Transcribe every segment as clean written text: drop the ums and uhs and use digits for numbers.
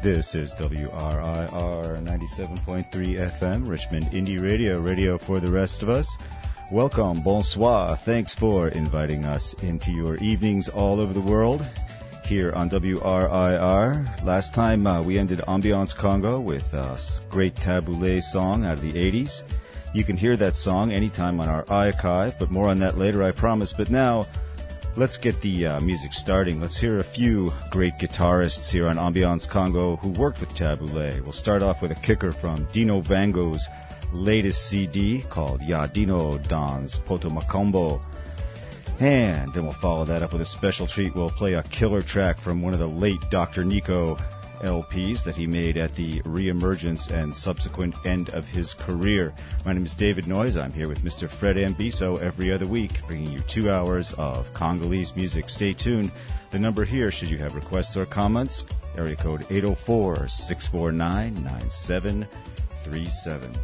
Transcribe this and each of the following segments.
This is WRIR 97.3 FM, Richmond Indie Radio, radio for the rest of us. Welcome, bonsoir. Thanks for inviting us into your evenings all over the world here on WRIR. Last time we ended Ambiance Congo with a great Taboulé song out of the 80s. You can hear that song anytime on our archive, but more on that later, I promise. But now, let's get the music starting. Let's hear a few great guitarists here on Ambiance Congo who worked with Taboulé. We'll start off with a kicker from Dino Vango's latest CD called Ya Dino dans Poto Macombo. And then we'll follow that up with a special treat. We'll play a killer track from one of the late Dr. Nico LPs that he made at the re-emergence and subsequent end of his career. My name is David Noyes. I'm here with Mr. Fred Ambiso every other week, bringing you 2 hours of Congolese music. Stay tuned. The number here, should you have requests or comments, area code 804-649-9737.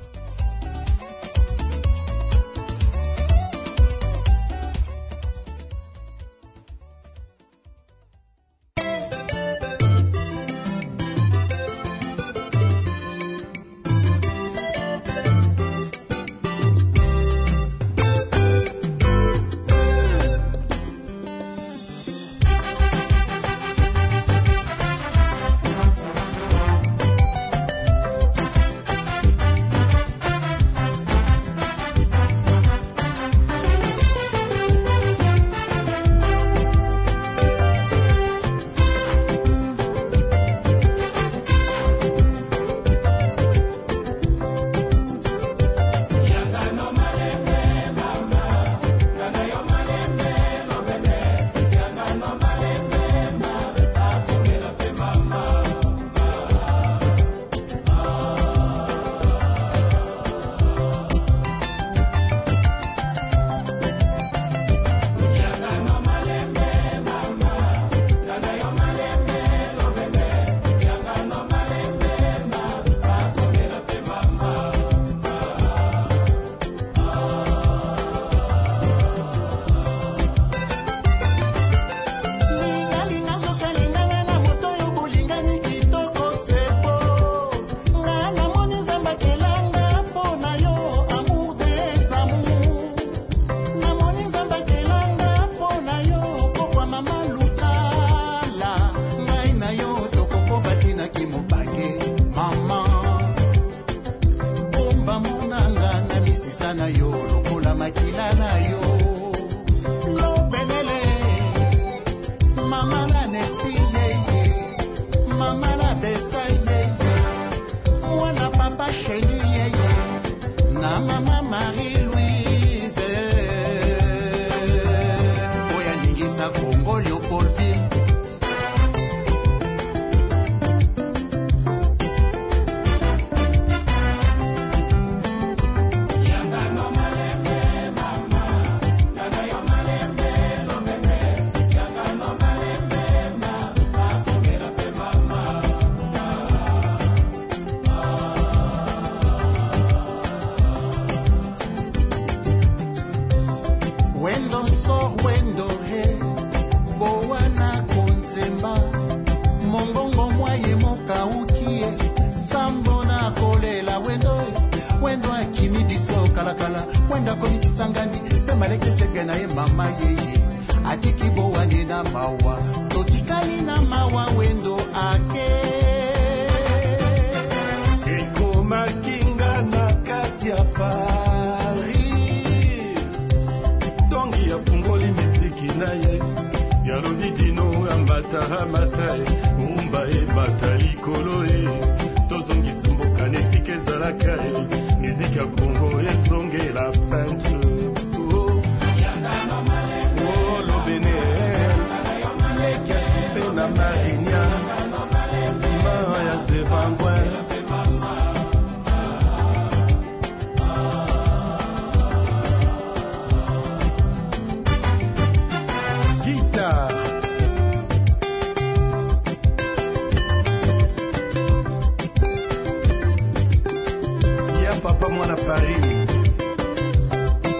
Papa Mwana Paris.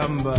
Makamba.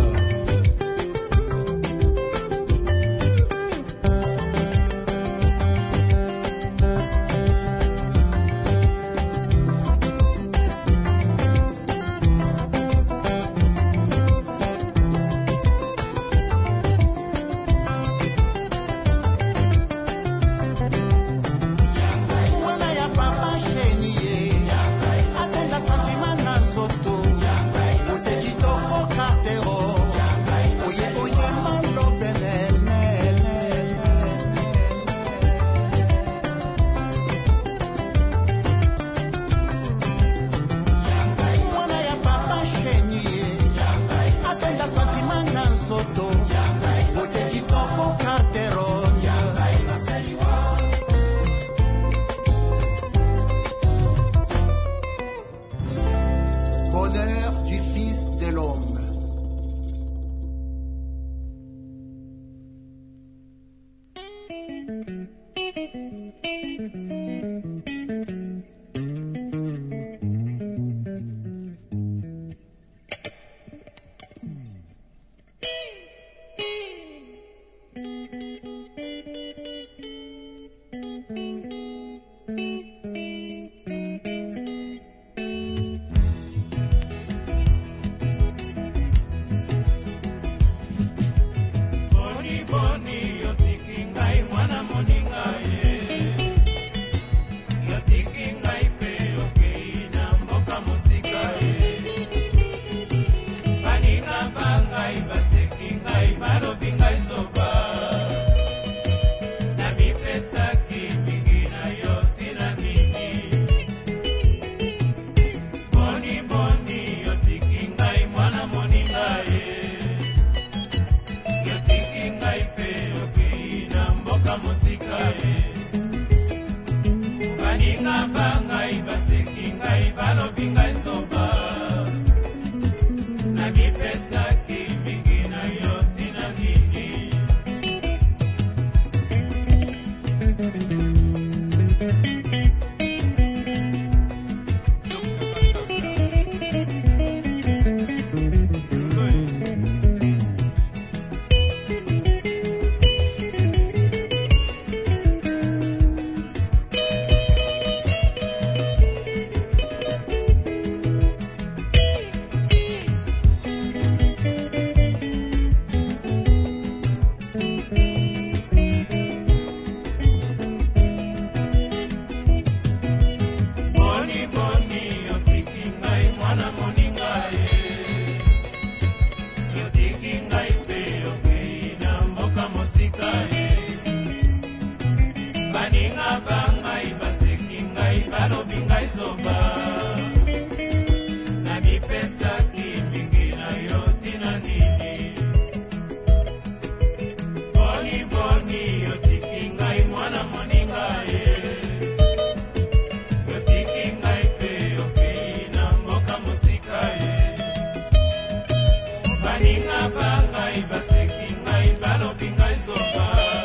Banga ibaseki ngai balo bingai soba.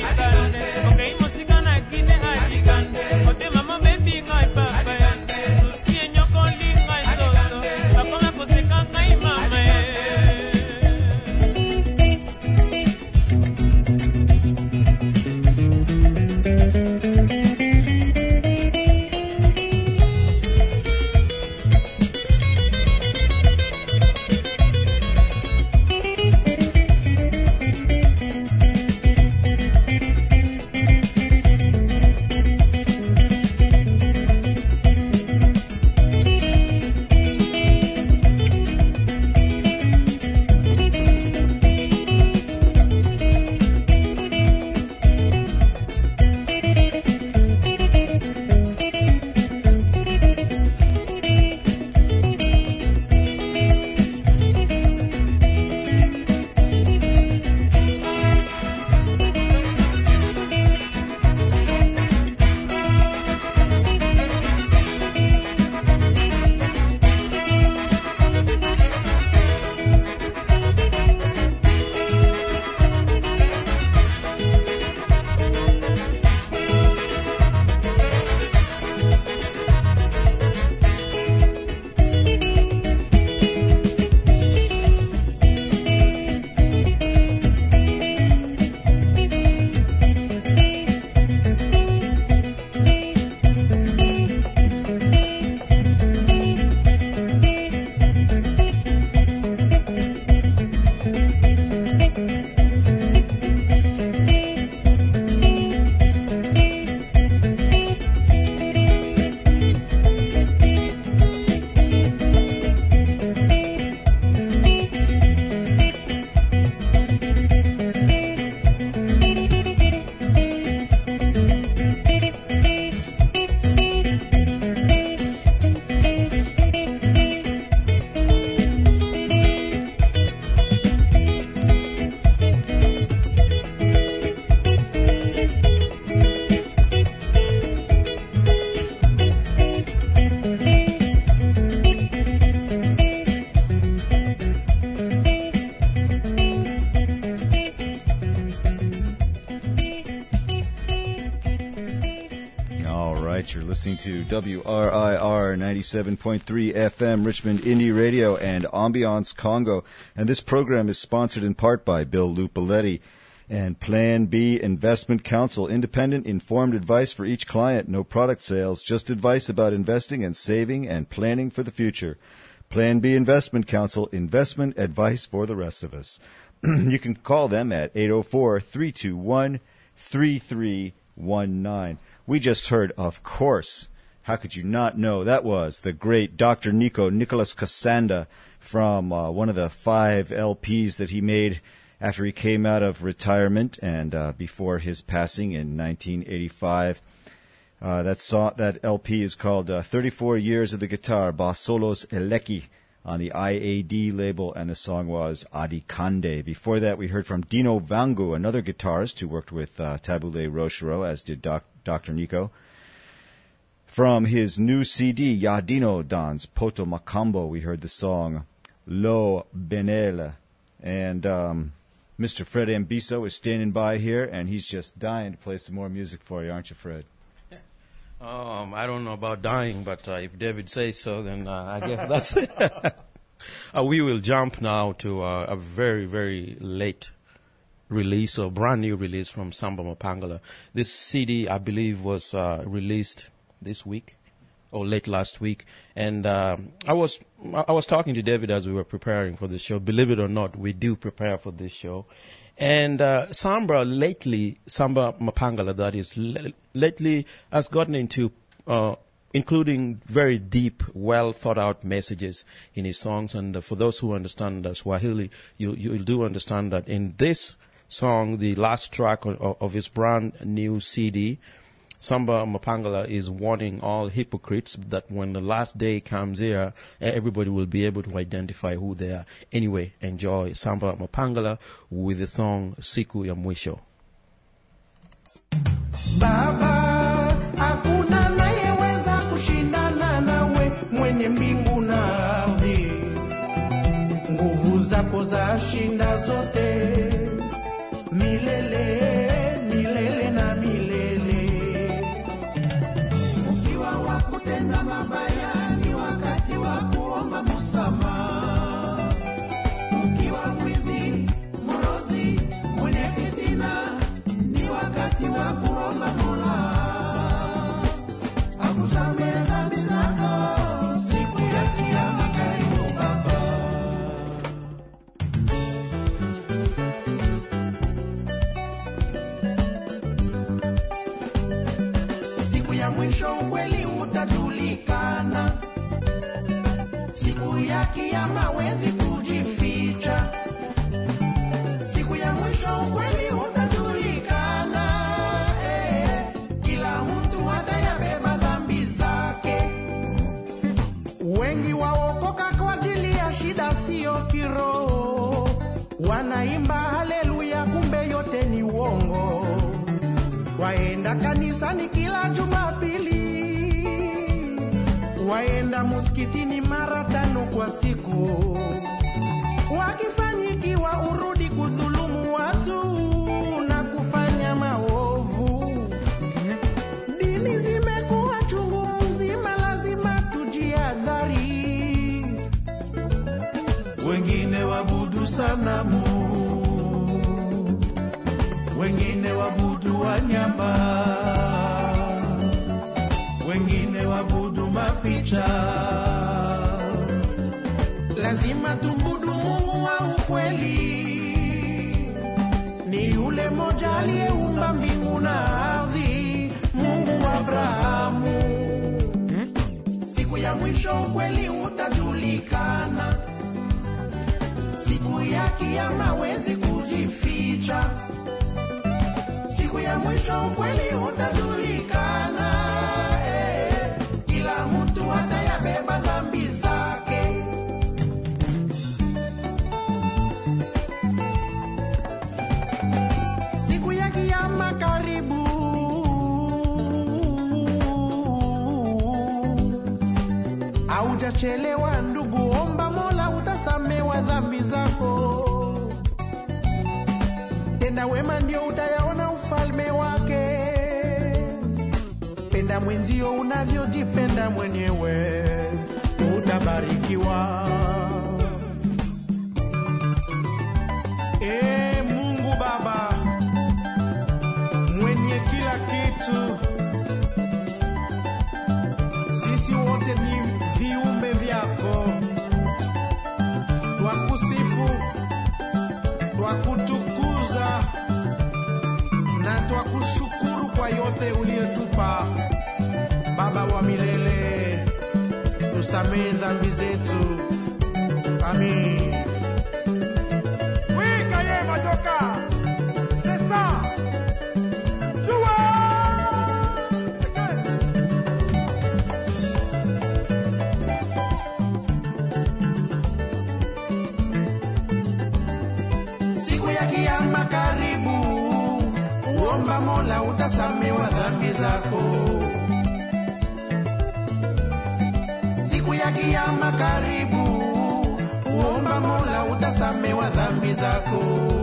You're listening to WRIR 97.3 FM, Richmond Indie Radio, and Ambiance Congo. And this program is sponsored in part by Bill Lupoletti and Plan B Investment Counsel. Independent, informed advice for each client. No product sales, just advice about investing and saving and planning for the future. Plan B Investment Counsel, investment advice for the rest of us. You can call them at 804-321-3319. We just heard, of course, how could you not know, that was the great Dr. Nicholas Kasanda from one of the 5 LPs that he made after he came out of retirement and before his passing in 1985. That LP is called 34 Years of the Guitar, Basolos Eleki, on the IAD label, and the song was Adikande. Before that, we heard from Dino Vangu, another guitarist who worked with Tabule Rochereau, as did Dr. Nico. From his new CD, Yadino Dans Poto Makambo, we heard the song Lo Benele. And Mr. Fred Ambiso is standing by here, and he's just dying to play some more music for you, aren't you, Fred? I don't know about dying, but if David says so, then I guess that's it. We will jump now to a very, very late release, or brand new release from Samba Mapangala. This CD, I believe, was released this week or late last week. And I was talking to David as we were preparing for this show. Believe it or not, we do prepare for this show. And Samba Mapangala, that is, lately has gotten into including very deep, well-thought-out messages in his songs. And for those who understand Swahili, you do understand that in this song, the last track of his brand new CD, Samba Mapangala is warning all hypocrites that when the last day comes here, everybody will be able to identify who they are. Anyway, enjoy Samba Mapangala with the song Siku ya Mwisho. Baba, hakuna anayeweza kushindana nawe, mwenye mbingu na ardhi. Nguvu zako za shinda zote, milele, milele. mwisho ukweli utajulikana. Siku ya kiyama wezi kujificha. Siku ya mwisho ukweli utajulikana. Kila mtu atayabeba dhambi zake. Wengi waokoka kwa ajili ya shida sio kiroho. Wanaimba haleluya kumbe yote ni uongo. Waenda kanisani kila Jumapili. Waenda msikitini mara 5 kwa siku. Wakifanyikiwa urudi kudhulumu watu na kufanya maovu. Dini zimekuwa chungu mzima, lazima tujihadhari. Wengine wabudu sanamu, wengine wabudu wanyama, wengine wabudu mapicha. Lazima tumbudu Mungu wa ukweli. Ni yule moja aliyeumba mbingu na ardhi, Mungu wa Abrahamu. Siku ya mwisho ukweli utajulikana. Siku ya kiyama wezi kujificha. Siku ya mwisho ukweli utajulikana. Kila mtu atayabeba dhambi zake. Siku ya kiyama karibu. Haujachelewa ndugu, omba Mola utasamewa dhambi zako. Tenda wema ndio utayaona ufalme wake. Penda mwenzio unavyojipenda mwenyewe, utabarikiwa. Mungu Baba mwenye kila kitu, sisi wote ni viumbe vyako. Twakusifu, twakutukuza na twakushukuru kwa yote uliyotupa. Baba wa milele, tusamehe dhambi zetu. Amen. Oui, Kaye Majoka, c'est ça. Siku ya kiyama karibu, uomba Mola utasamewa dhambi zako. Siku ya kiyama karibu, uomba Mola utasamewa dhambi zako.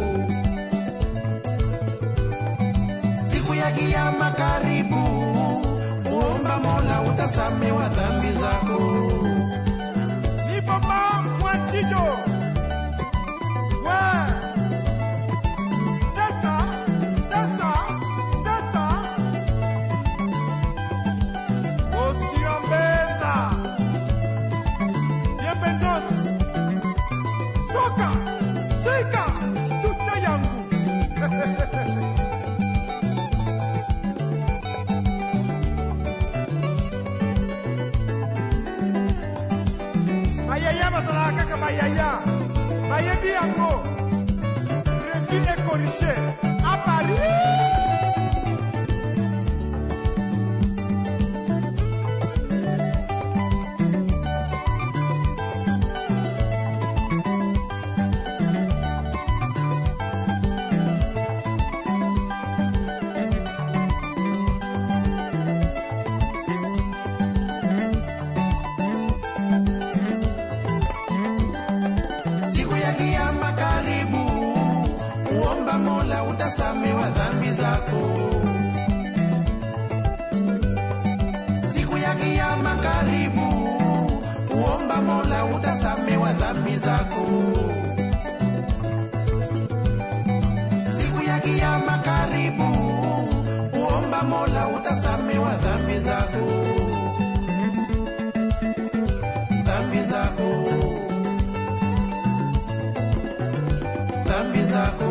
Siku ya kiyama karibu, uomba Mola utasamewa dhambi zako. Ni papa Mwantijo. Ouais. C'est ça, c'est ça, c'est ça. Osiambeza. Bienvenidos. Soka, Sika, tuta yangu. Ayaya masala kaka bayaya. Bayebi yango. Revu et corrigé. À Paris. Siku ya kiyama karibu, uomba Mola utasamewa dhambi zako. Siku ya kiyama karibu, uomba Mola utasamewa dhambi zako. Siku ya kiyama karibu, uomba Mola utasamewa dhambi zako. Dhambi zako. Dhambi zako.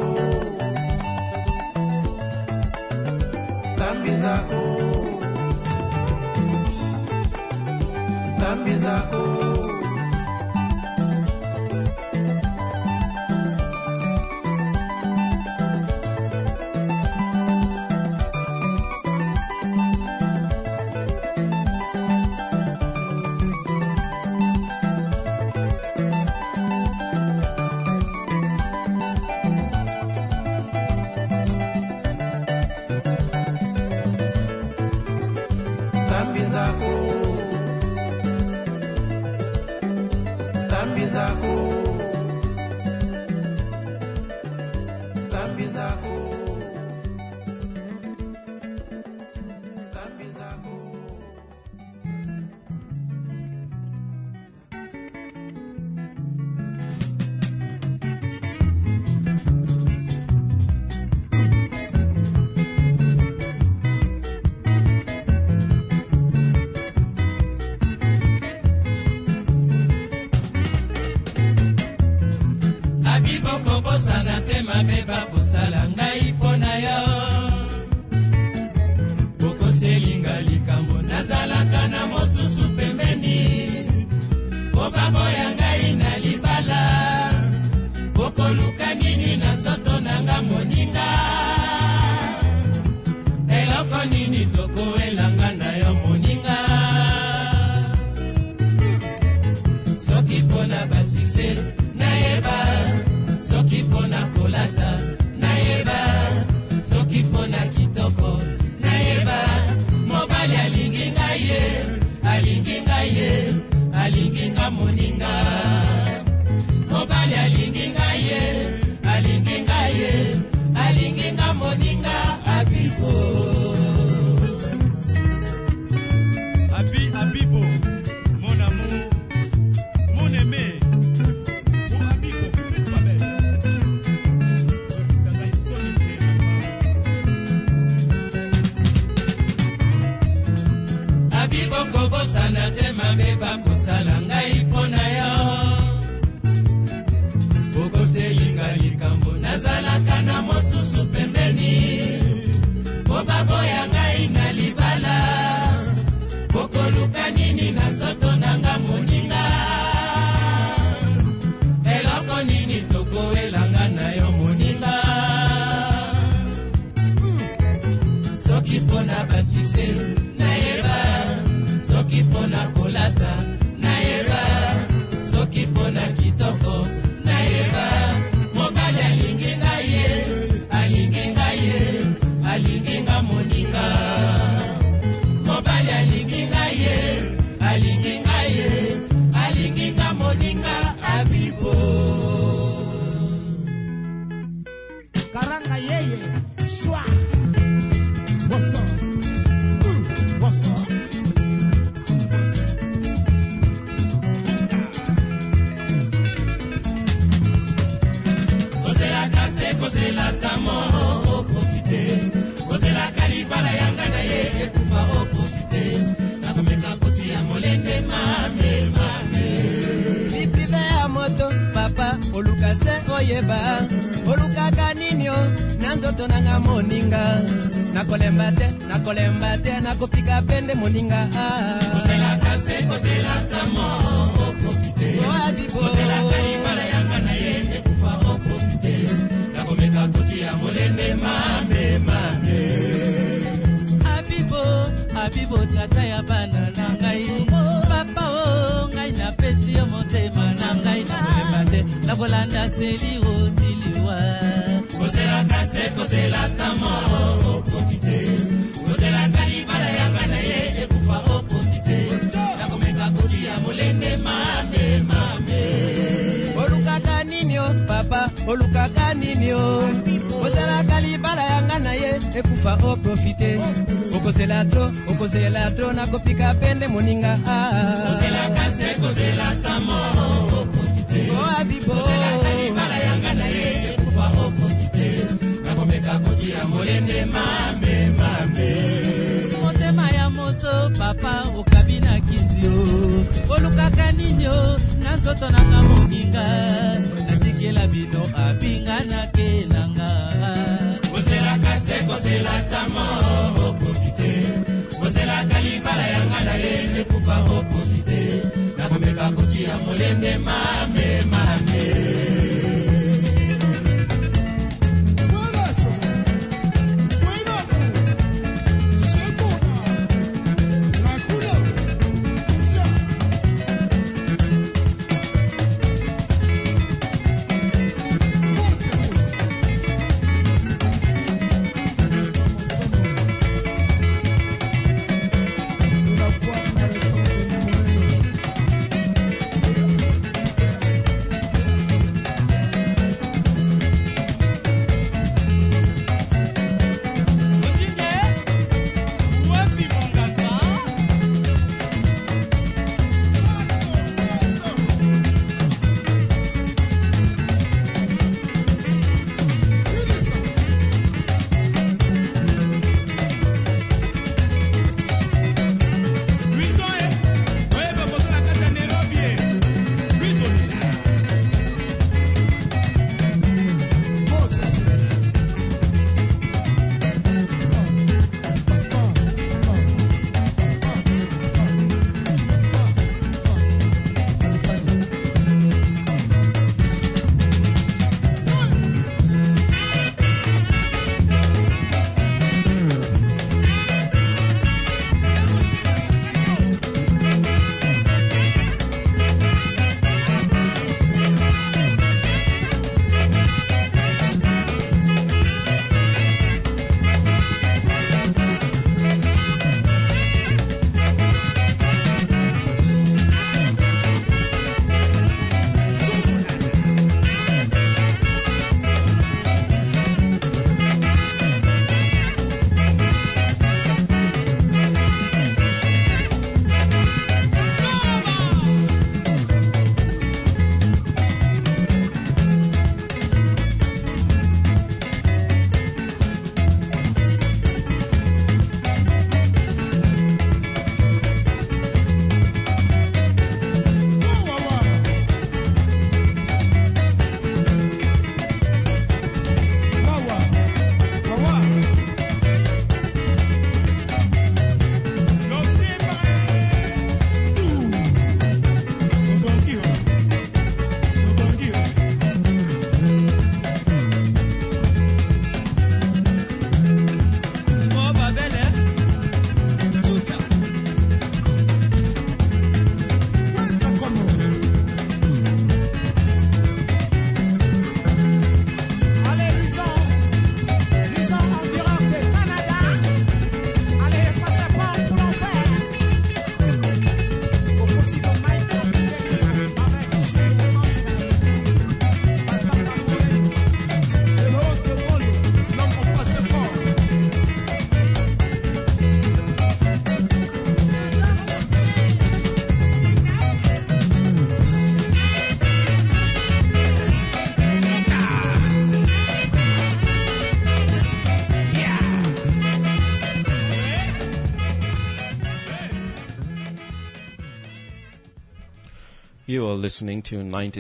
Dhambi zako. dhambi zako. Mabeba posala ngai pona yo Boko selinga likambo nazalaka na mosusu pembeni Boba boya ngai na libala Boko luka nini na nzoto nanga moninga Eloko nini toko elanga na yo moninga Soki pona basikse na eba Soki pona kolata naeba soki pona kitoko naeba mobali alingi ngaye alinginga moninga mobali alingi ngaye alinginga moninga abibo abibo mon amour mon aimé Kobosana te mabeba kosala ngai pona yo Boko selinga likambo nazalaka na mosusu pembeni Boba boya ngai na libala Boko luka nini na nzoto nanga moninga Eloko nini toko elanga na yo moninga Soki pona basikse naeba Soki pona kolata naeba Soki pona kitoko naeba Mobali alingi ngaye alinginga moninga Mobali alingi ngaye alinginga moninga abibo Karanga yeye shwa Bossa Bossa Kozela tamo o profite Kozela kalibala yanga na ye ekufa o profite Nakomeka koti ya molende mame Bipive ya moto papa oluka se oyeba Oluka kaninyo nanzoto nanga moninga Nakolemba te nakopika pende moninga Kozela kase kozela tamo o profite Kozela kalibala yanga na ye ekufa o profite Nakomeka koti ya molende mame Abibo tata ya bana na ngai Papa o ngai na pesi yo motema na ngai Nakolemba te nakolanda seli otiliwa Kozela kase kozela tamo o profite Kozela kalibala yanga na ye ekufa o profite Nakomeka koti ya molende mame Olukaka nini o papa olukaka nini o Kozela kalibala yanga na ye ekufa o profite Okozela tro nakopika pende moninga Kozela kase kozela tamo o profite Abibo Kozela kalibala yanga na ye ekufa o profite Nakomeka koti ya molende mame Motema ya moto papa okabina kizio Olukaka nini o nanzoto nanga moninga Natikela bino abinga na kenanga Kozela kase kozela tamo o profite Kozela kalibala yanga na ye ekufa o profite nakomeka kotia molende mame mame. You are listening to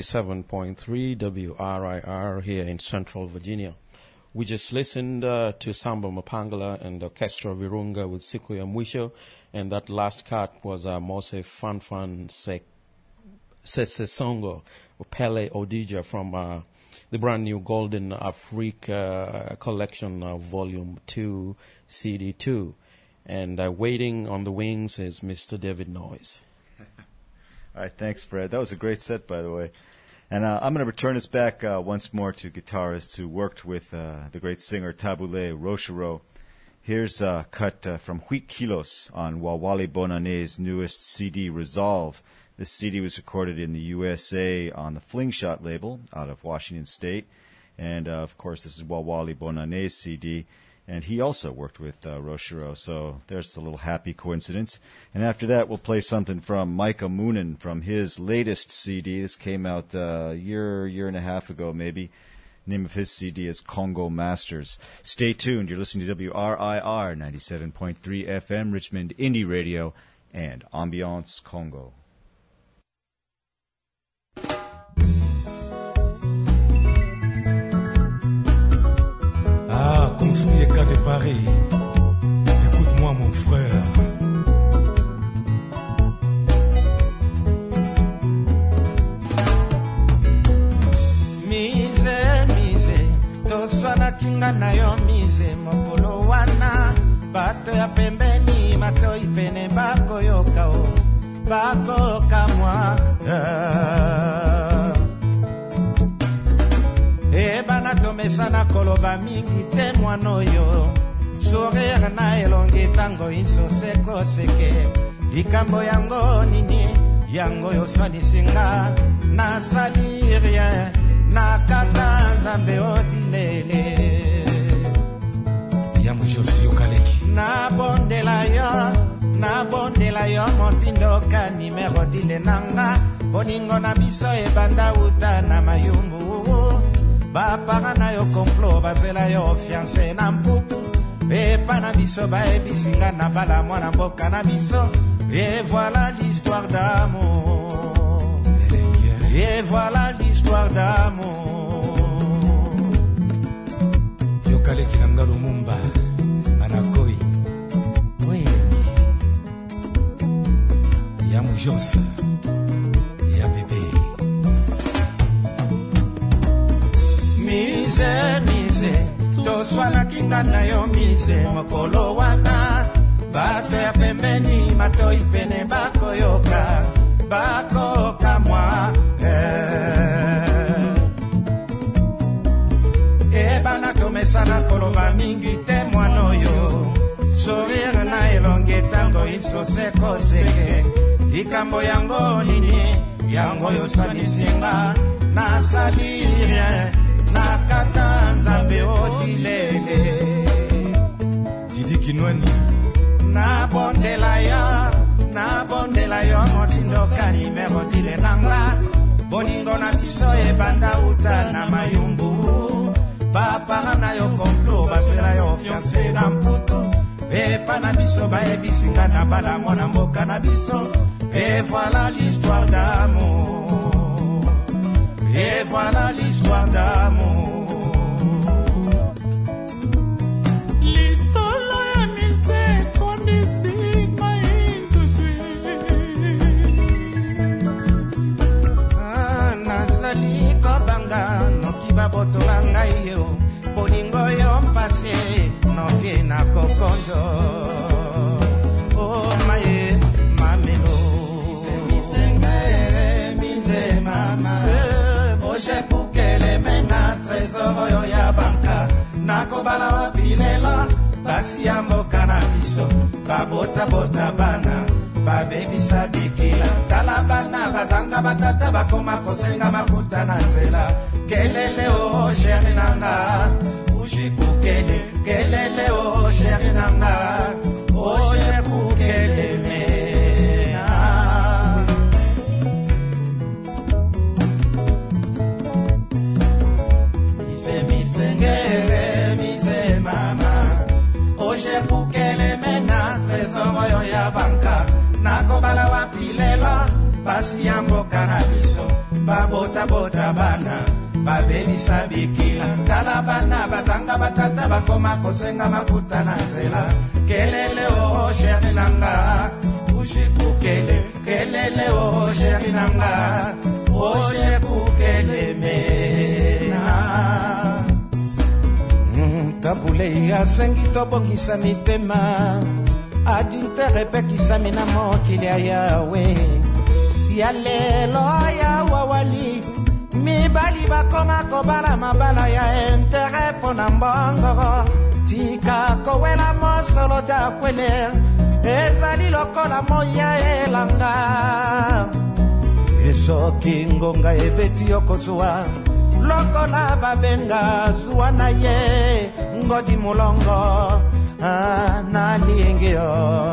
97.3 WRIR here in Central Virginia. We just listened to Samba Mapangala and Orchestra Virunga with Siku ya Mwisho, and that last cut was Mose Fanfan Sesongo, Pele Odija from the brand new Golden Africa Collection Volume 2, CD 2. And waiting on the wings is Mr. David Noyes. All right, thanks, Fred. That was a great set, by the way. And I'm going to return us back once more to guitarists who worked with the great singer Tabule Rochereau. Here's a cut from Huit Kilos on Wawali Bonane's newest CD, Resolve. This CD was recorded in the USA on the Flingshot label out of Washington State. And, of course, this is Wawali Bonane's CD. And he also worked with Rochereau, so there's a little happy coincidence. And after that, we'll play something from Micah Moonen from his latest CD. This came out a year and a half ago, maybe. Name of his CD is Congo Masters. Stay tuned. You're listening to WRIR 97.3 FM, Richmond Indie Radio, and Ambiance Congo. Ah, comme si les cas de Paris. Écoute-moi, mon frère. bato ya pembeni matoi pene bakoyoka o bakoyoka mwa bana tomesana koloba mingi te mwana oyo sourire na elongi tango insosekoseke likambo yango nini yango yo swanisinga nasali rien nakata nzambe odilele yamujosi yokaleki nabondela yo motindo ka nimero dile nanga boningo na biso ebanda uta na mayumbu bapara na yo complot bazela yo fiancé na mputu epa na biso baebisinga na bala mwana mboka na biso et voilà l'histoire d'amour et voilà l'histoire d'amour yokaleki na ngalo mumba anakoi oui ya mujosa ya bebe mise toswana kinga na yo mise mokolo wana bato ya pembeni matoi pene bakoyoka mwa bana tomesana koloba mingi te mwana oyo sourire na elongi tango isosekoseke likambo yango nini yango yo swanisinga nasali rien nakata nzambe odilele Didi Kinwani nabondela yo motindo ka nimero dile nanga bolingo na biso ebanda uta na mayumbu bapara na yo complot baswela yo fiancé na mputu epa na biso bayebisinga na bala mwana mboka na biso et voilà l'histoire d'amour et voilà l'histoire d'amour botola ngai yo bolingo yo mpase noke na kokonjo oh maye mamelo mize mama oje kukele mena trésor yo ya banka nakobala wapilela basi ya mboka na biso babota bana babebisa bikila tala bana bazanga batata bakoma kosenga makuta na nzela kelele o chéri nanga uje kukele kelele o chéri nanga oje kukele mena mise mama oje kukele mena trésor yo ya banka nakobala wapilela basi ya mboka na biso babota bana babebisa bikila tala bana bazanga batata bakoma kosenga makuta na nzela kelele o chéri nanga uje kukele kelele o chéri nanga oje kukele mena tabule asengi tobongisa mitema adintere pekisami na mokili ya yawe ya lelo ya wawali mibali bakoma kobala mabala ya intere mpo na mbongo tika kowela mosolo ja kwele ezali lokola moya elanga esoki ngonga ebeti yokozwa lokola babenga zuwa na ye ngodi mulongo nalingi yo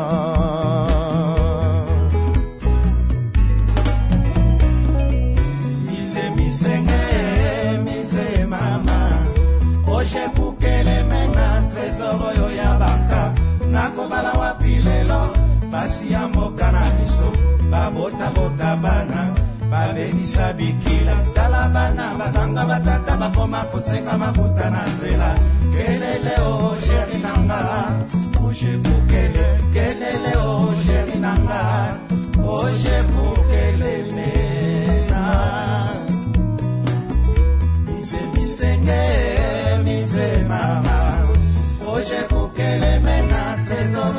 mise mama oje kukele mena trésor yo ya banka nakobala wapilelo basi ya mboka na biso babota bana babebisa bikila tala bana bazanga batata bakoma kosenga makuta na nzela kelele o chéri nanga oje kukele kelele o chéri nanga oje kukele mena mise mama oje kukele mena trésor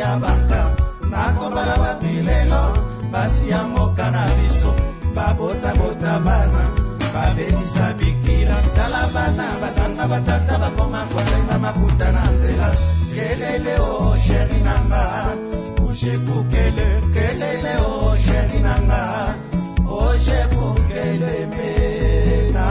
ya banka nakobala bapilelo basi ya mboka na biso babota bana babebisa bikila tala bana bazanga batata bakoma kosenga makuta na nzela kelele o sheri nanga ushekukele kelele o sheri nanga ushekukele mena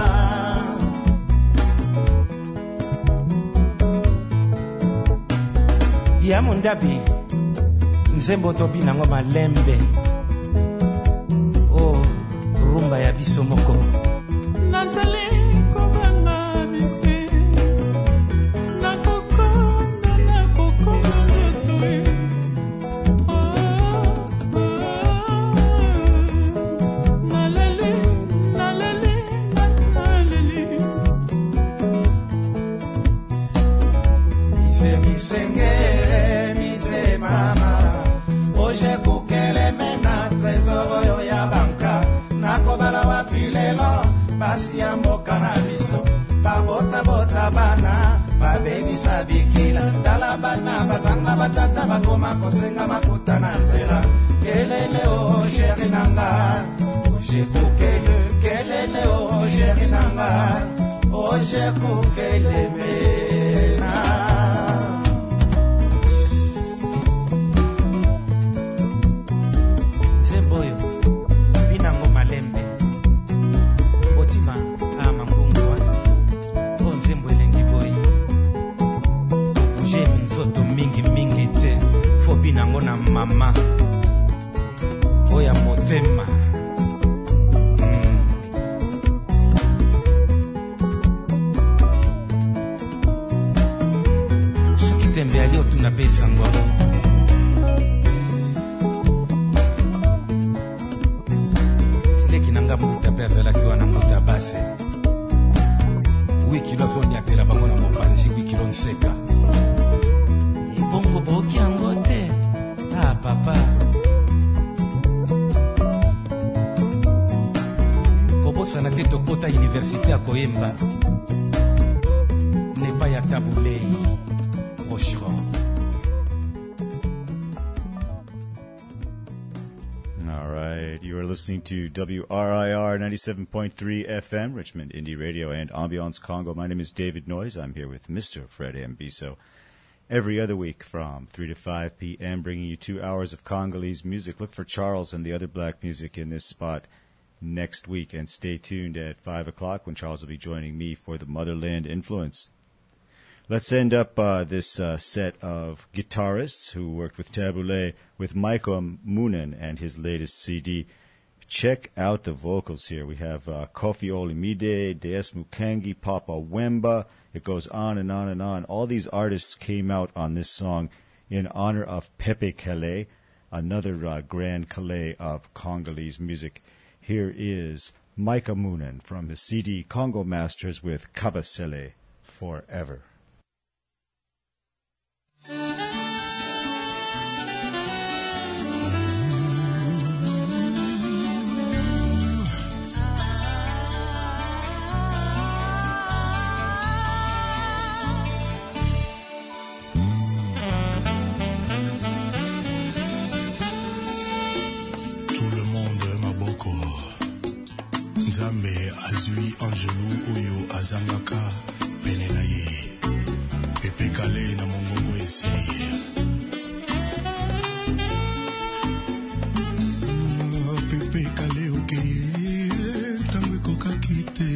ya mundabi nzembo tobi nango malembe o rumba ya biso moko nazali kobanga bise nakokonda zotoe naleli misenge mise mama oje kukele mena trésor yo ya banka nakobala wapilelo basi ya mboka na biso babota bana babebisa bikila tala bana bazanga batata bakoma kosenga makuta na nzela kelele o sheri nanga oje kukele kelele o sheri nanga oje kukele mena zemboyo binango malembe otima amangungwa onzembo elengi boy uje nzoto mingi te fo binango na mama oya motema kitembe ali otuna pesa ngwa nanga mbuta pesa la kiwa na mbuta base wiki lo zoni atela bango na mopanzi wiki lo nseka ibongo boki angote papa kobosa na teto kota université ya koyemba nepa ya tabulei rocheron. You are listening to WRIR 97.3 FM, Richmond Indie Radio and Ambiance Congo. My name is David Noyes. I'm here with Mr. Fred Mbiso. Every other week from 3 to 5 p.m., bringing you 2 hours of Congolese music. Look for Charles and the other black music in this spot next week, and stay tuned at 5 o'clock when Charles will be joining me for the Motherland Influence. Let's end up this set of guitarists who worked with Tabule with Michael Moonen and his latest CD. Check out the vocals here. We have Kofi Olumide, Deus Mukangi, Papa Wemba. It goes on and on and on. All these artists came out on this song in honor of Pepe Kale, another Grand Kale of Congolese music. Here is Micah Moonen from his CD Congo Masters with Kabasele Forever. Nzambe azui angelou oyo azangaka pene na ye Pepe Kale na mongongo eseye Pepe Kale okeye ntango ekokaki te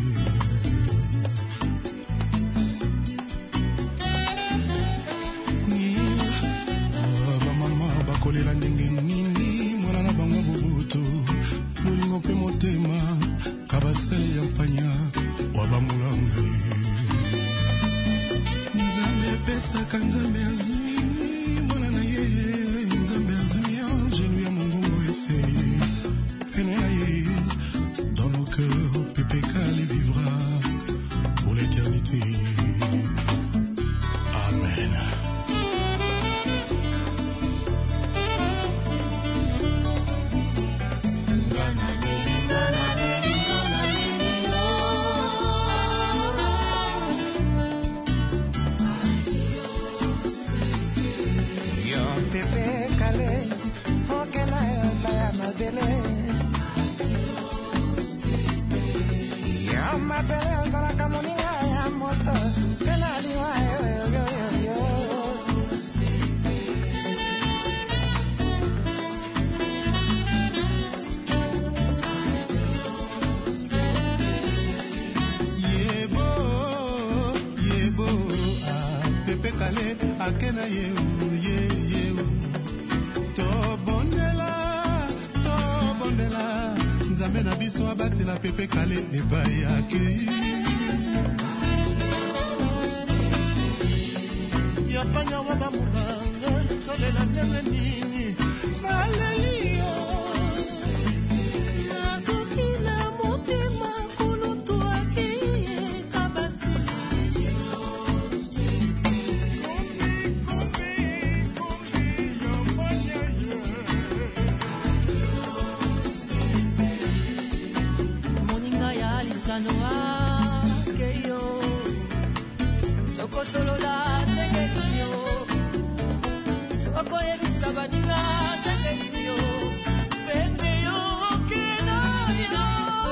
bamama bakolela ndenge nini mwana na bango boboto bolingo mpe motema kabasele ya mpanya wabamulange nzambe pesaka nzambe azui mwana na ye nzambe azui angelu ya mongongo eseye pene na ye dans nos cœurs Pepe Kale vivra pour l'éternité. Amen. Pepe Kale, okela ya mabele. Ya mabele osala kamoninga ya moto, kena liwa yo yo yo yo. Yebo, Pepe Kale, akena yewu. Nzambe na biso abatela Pepe Kale epai yake. Yapanya waba muganga kolela ndenge nini Valelios Nazokila motema kulutu akiye kabasi. Sanoa keyo Toko solo la tengeyo Toko ebisa baninga tengeyo Pepe yo kenayo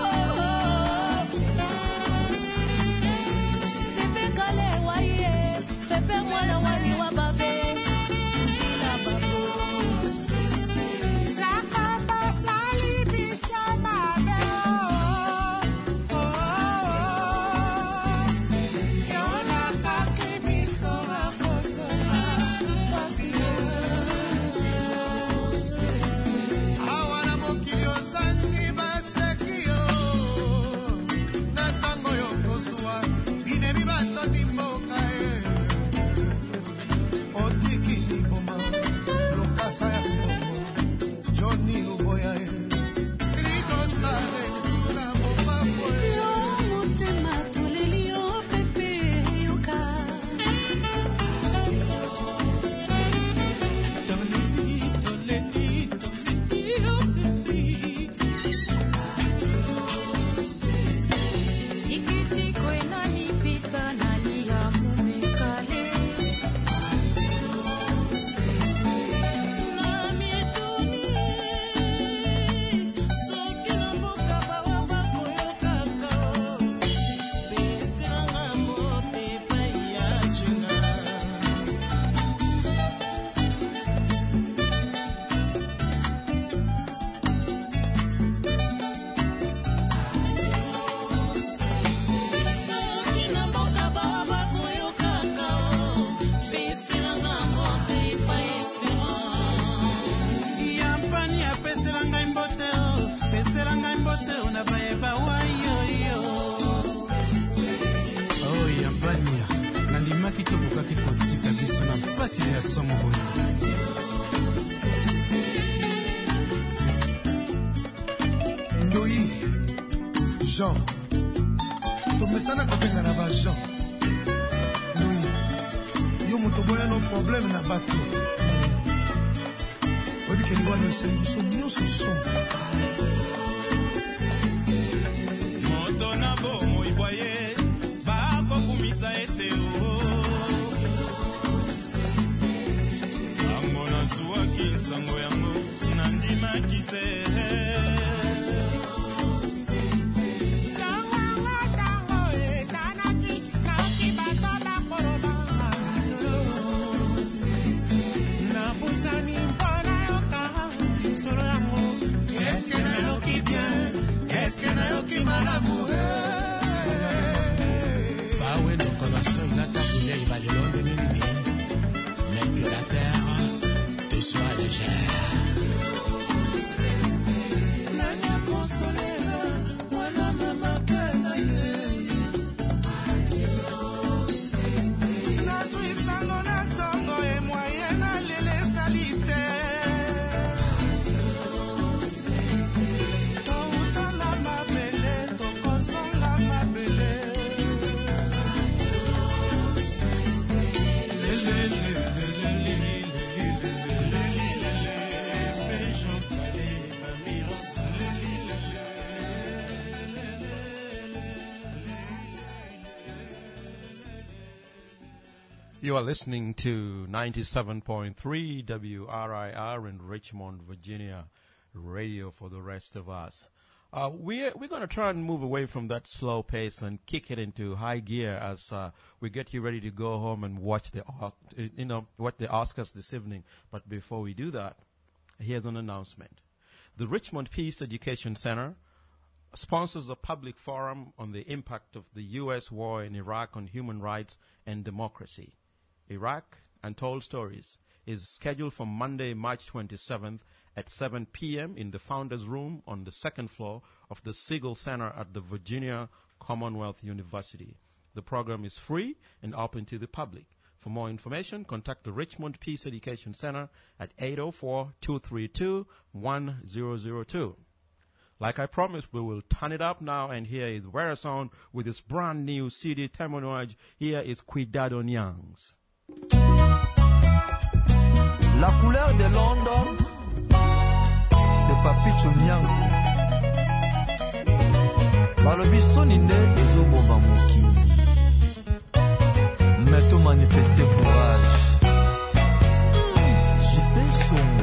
Pepe Kale waye Pepe mwana wani wababe Tina babo Saka basali bisa babe. Ndoi Jean Tomesana kotenga na ba Jean Ndoi Yo moto boya no problème na bato Obi ke liwa no esengu so nyonso so Moto na bomo iboye Bako kumisa ete o Ango na suwa kisango yango Nandima kite Est-ce que n'a aucun mal amour? Pas ouais, donc on a seul la table, il va de l'onde mais que la terre te soit légère. Nanya consolera, wana mama kana ye. Na suisango na tongo e moyena lele salite. You are listening to 97.3 WRIR in Richmond, Virginia, radio for the rest of us. We're going to try and move away from that slow pace and kick it into high gear as we get you ready to go home and watch what the Oscars this evening. But before we do that, here's an announcement. The Richmond Peace Education Center sponsors a public forum on the impact of the U.S. war in Iraq on human rights and democracy. Iraq Untold Stories is scheduled for Monday, March 27th at 7 p.m. in the Founders Room on the second floor of the Siegel Center at the Virginia Commonwealth University. The program is free and open to the public. For more information, contact the Richmond Peace Education Center at 804-232-1002. Like I promised, we will turn it up now, and here is Werason with his brand new CD, Témoignage. Here is Cuidado Nyangs. La couleur de London, c'est Papicho Nyangs. Balobi soninde ezobomba mokili. Mais to manifester courage. Je sais songo.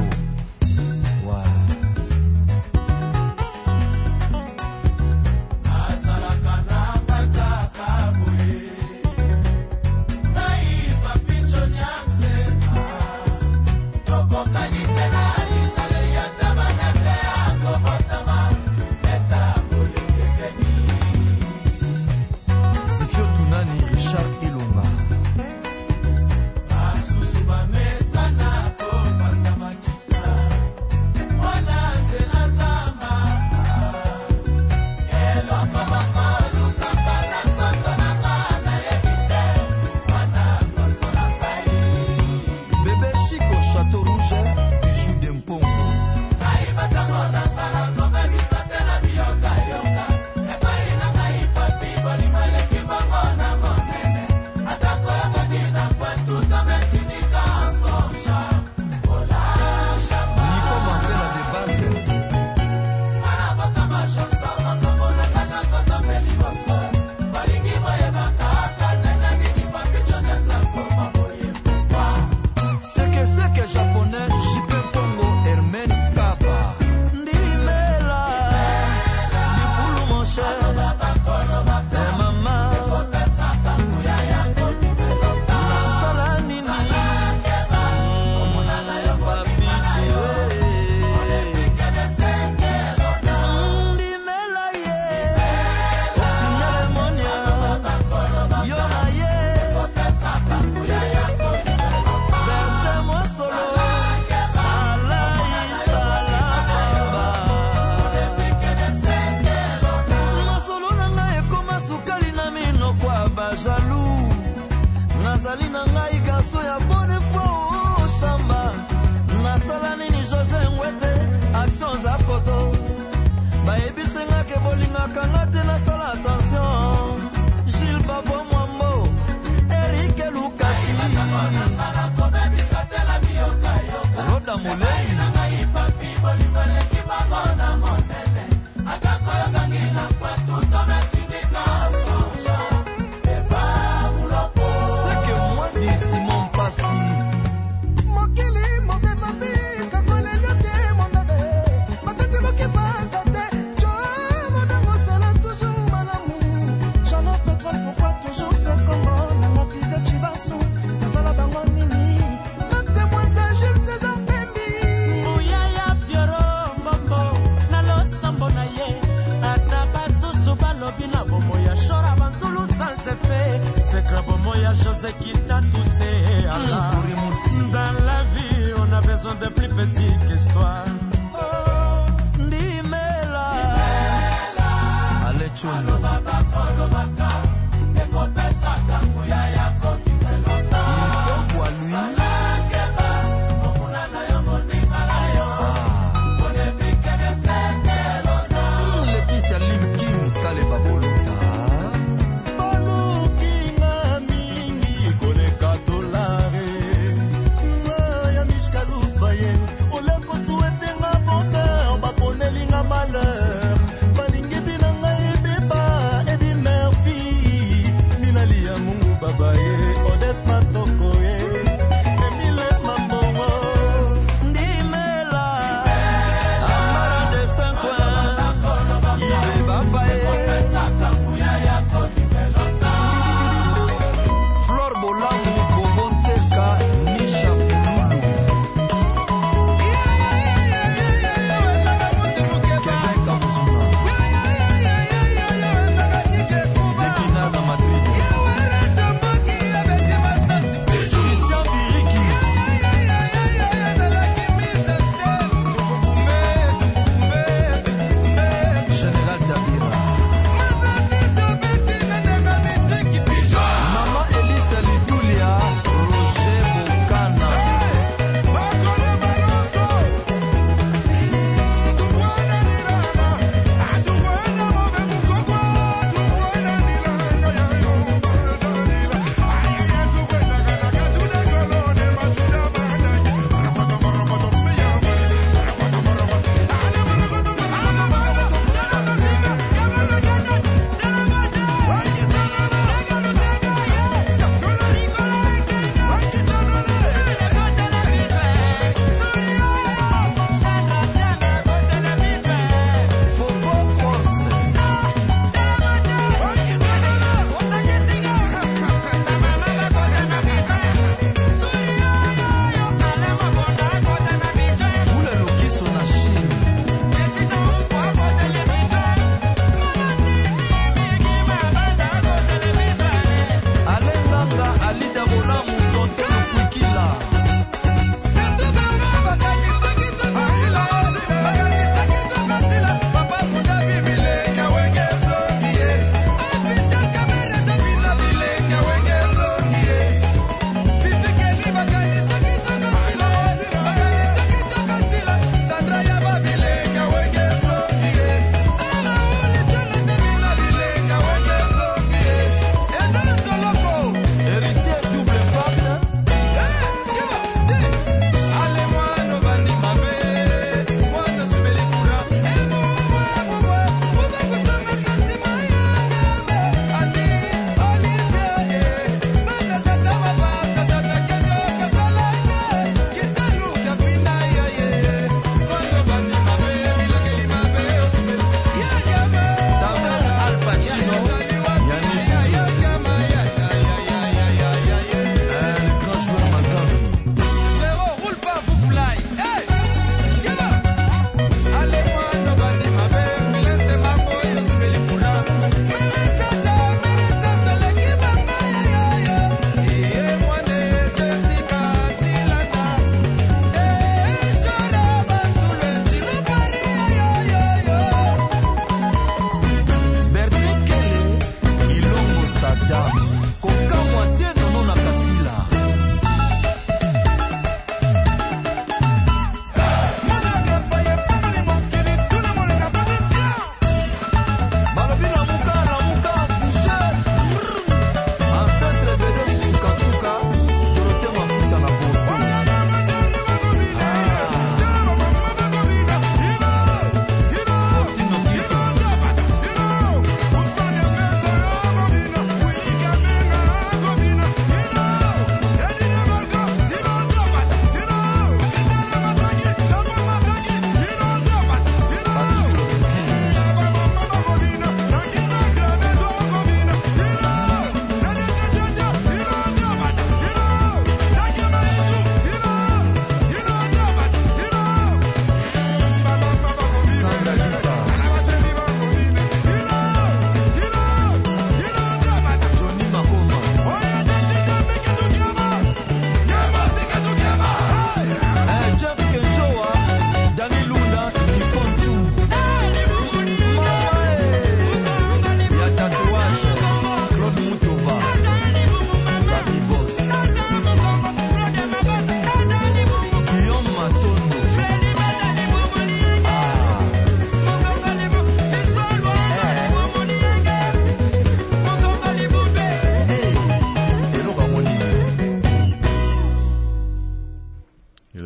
Dans la vie, on a besoin de plus petit que soi.